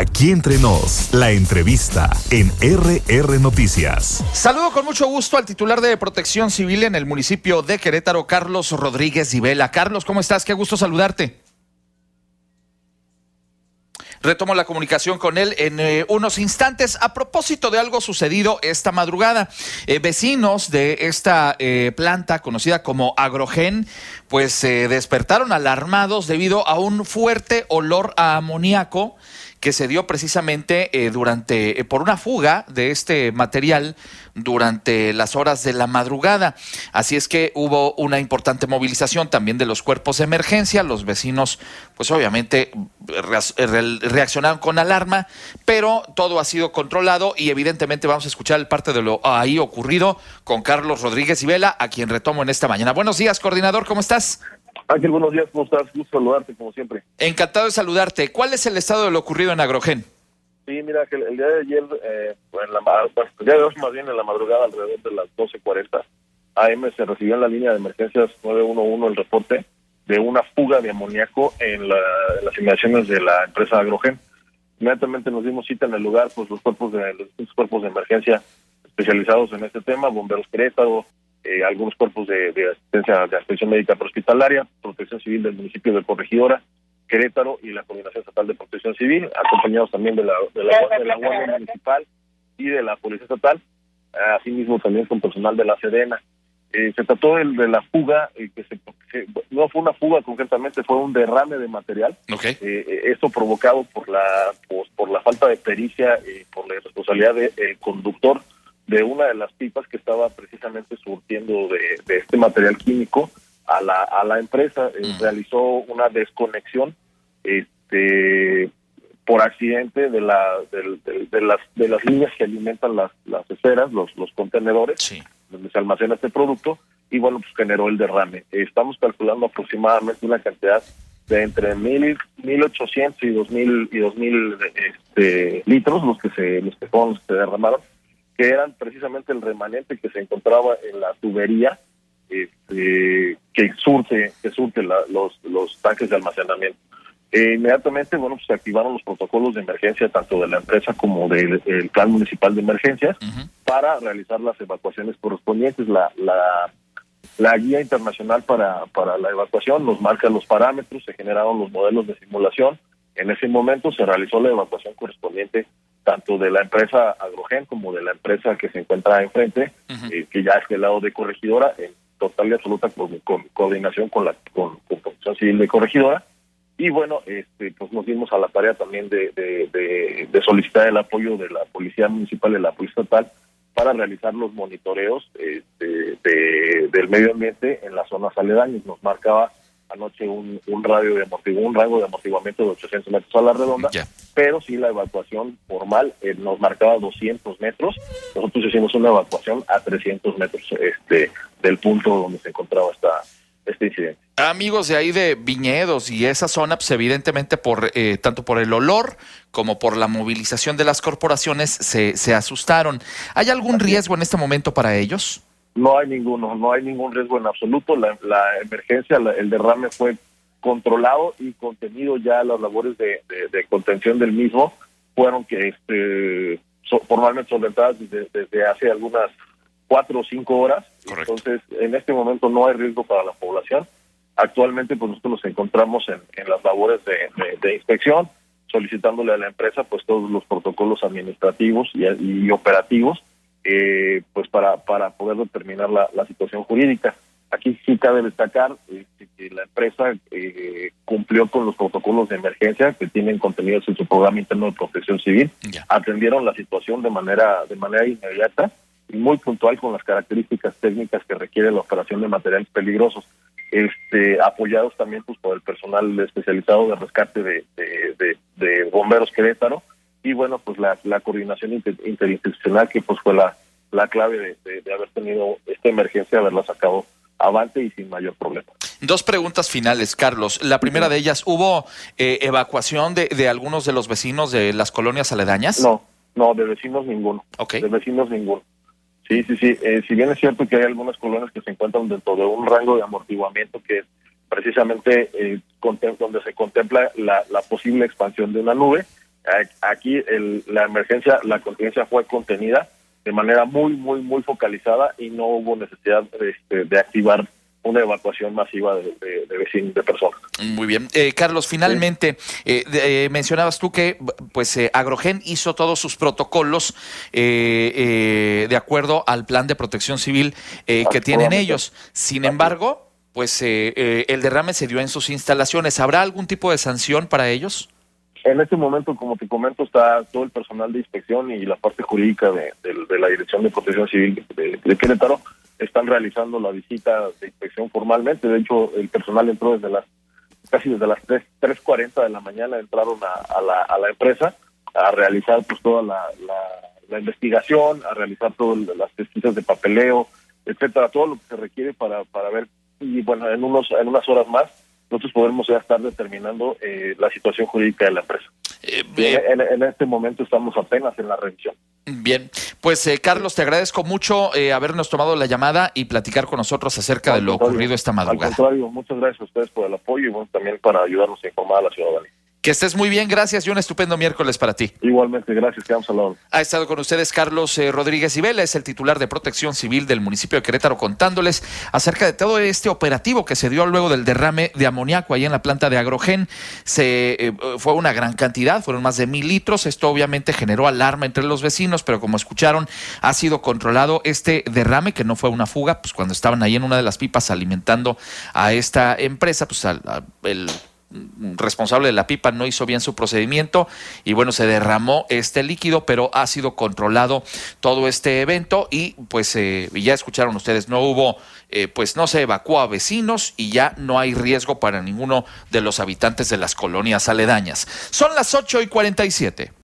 Aquí entre nos, la entrevista en RR Noticias. Saludo con mucho gusto al titular de Protección Civil en el municipio de Querétaro, Carlos Rodríguez Vela. Carlos, ¿cómo estás? Qué gusto saludarte. Retomo la comunicación con él en unos instantes a propósito de algo sucedido esta madrugada. Vecinos de esta planta conocida como Agrogen, pues se despertaron alarmados debido a un fuerte olor a amoníaco que se dio precisamente por una fuga de este material durante las horas de la madrugada. Así es que hubo una importante movilización también de los cuerpos de emergencia. Los vecinos, pues obviamente reaccionaron con alarma, pero todo ha sido controlado y evidentemente vamos a escuchar el parte de lo ahí ocurrido con Carlos Rodríguez Vela, a quien retomo en esta mañana. Buenos días, coordinador, ¿cómo estás? Ángel, buenos días, ¿cómo estás? Gusto saludarte, como siempre. Encantado de saludarte. ¿Cuál es el estado de lo ocurrido en Agrogen? Sí, mira, que el día de ayer, el día de hoy más bien en la madrugada, alrededor de las 12:40 AM, se recibió en la línea de emergencias 911 el reporte de una fuga de amoníaco en las inmediaciones de la empresa Agrogen. Inmediatamente nos dimos cita en el lugar, pues los distintos cuerpos de emergencia especializados en este tema, Bomberos Querétaro, algunos cuerpos de asistencia médica prehospitalaria, Protección Civil del municipio de Corregidora, Querétaro y la Coordinación Estatal de Protección Civil, acompañados también de la Guardia Municipal y de la Policía Estatal, asimismo también con personal de la Sedena. Se trató de la fuga, no fue una fuga concretamente, fue un derrame de material. Okay. Esto provocado por la falta de pericia y por la irresponsabilidad del conductor de una de las pipas que estaba precisamente surtiendo de este material químico a la empresa. Realizó una desconexión por accidente de las líneas que alimentan las esferas, los contenedores, sí, donde se almacena este producto, y bueno, pues generó el derrame. Estamos calculando aproximadamente una cantidad de entre 1,800 y 2,000 litros, los que se derramaron, que eran precisamente el remanente que se encontraba en la tubería que surte los tanques de almacenamiento. Inmediatamente, bueno, pues se activaron los protocolos de emergencia tanto de la empresa como del Plan Municipal de Emergencias para realizar las evacuaciones correspondientes. La guía internacional para la evacuación nos marca los parámetros, se generaron los modelos de simulación. En ese momento se realizó la evacuación correspondiente tanto de la empresa Agrogen como de la empresa que se encuentra enfrente, que ya es del lado de Corregidora, en total y absoluta coordinación con Protección Civil de Corregidora. Y bueno, pues nos dimos a la tarea también de solicitar el apoyo de la Policía Municipal y de la Policía Estatal para realizar los monitoreos del medio ambiente en las zonas aledañas. Nos marcaba anoche un rango de amortiguamiento de 800 metros a la redonda, pero sí la evacuación formal nos marcaba 200 metros. Nosotros hicimos una evacuación a 300 metros del punto donde se encontraba este incidente. Amigos de ahí de Viñedos y esa zona, pues evidentemente tanto por el olor como por la movilización de las corporaciones se asustaron. ¿Hay algún riesgo en este momento para ellos? No hay ningún riesgo en absoluto. La emergencia, el derrame fue controlado y contenido. Ya las labores de contención del mismo fueron formalmente solventadas desde hace algunas 4 o 5 horas. Correcto. Entonces, en este momento no hay riesgo para la población. Actualmente, pues nosotros nos encontramos en las labores de inspección, solicitándole a la empresa pues todos los protocolos administrativos y operativos, pues para poder determinar la situación jurídica. Aquí sí cabe destacar que la empresa cumplió con los protocolos de emergencia que tienen contenidos en su programa interno de protección civil. Atendieron la situación de manera inmediata y muy puntual con las características técnicas que requiere la operación de materiales peligrosos, apoyados también pues por el personal especializado de rescate de Bomberos Querétaro, y bueno, pues la coordinación interinstitucional que pues fue la clave de haber tenido esta emergencia, haberla sacado avante y sin mayor problema. 2 preguntas finales, Carlos. La primera de ellas, ¿hubo evacuación de algunos de los vecinos de las colonias aledañas? No, de vecinos ninguno. Okay. De vecinos ninguno. Sí. Si bien es cierto que hay algunas colonias que se encuentran dentro de un rango de amortiguamiento que es precisamente donde se contempla la posible expansión de una nube, Aquí la emergencia, la contingencia fue contenida de manera muy focalizada y no hubo necesidad de activar una evacuación masiva de vecinos, de personas. Muy bien. Carlos, finalmente, mencionabas tú que pues Agrogen hizo todos sus protocolos de acuerdo al plan de protección civil que tienen ellos. Sin embargo, pues el derrame se dio en sus instalaciones. ¿Habrá algún tipo de sanción para ellos? En este momento, como te comento, está todo el personal de inspección y la parte jurídica de la Dirección de Protección Civil de Querétaro están realizando la visita de inspección formalmente. De hecho, el personal entró casi desde las 3:40 de la mañana, entraron a la empresa a realizar pues toda la investigación, a realizar todas las pesquisas de papeleo, etcétera, todo lo que se requiere para ver. Y bueno, en unas horas más nosotros podremos ya estar determinando la situación jurídica de la empresa. En este momento estamos apenas en la revisión. Bien, pues Carlos, te agradezco mucho habernos tomado la llamada y platicar con nosotros acerca de lo ocurrido esta madrugada. Al contrario, muchas gracias a ustedes por el apoyo y bueno, también para ayudarnos a informar a la ciudadanía. Que estés muy bien, gracias y un estupendo miércoles para ti. Igualmente, gracias, quedamos al lado. Ha estado con ustedes Carlos Rodríguez Ibela, es el titular de Protección Civil del municipio de Querétaro, contándoles acerca de todo este operativo que se dio luego del derrame de amoníaco ahí en la planta de Agrogen. Fue una gran cantidad, fueron más de 1,000 litros. Esto obviamente generó alarma entre los vecinos, pero como escucharon, ha sido controlado este derrame, que no fue una fuga, pues cuando estaban ahí en una de las pipas alimentando a esta empresa, pues el responsable de la pipa no hizo bien su procedimiento y bueno, se derramó este líquido, pero ha sido controlado todo este evento y pues ya escucharon ustedes, no hubo, pues no se evacuó a vecinos y ya no hay riesgo para ninguno de los habitantes de las colonias aledañas. Son las 8:47.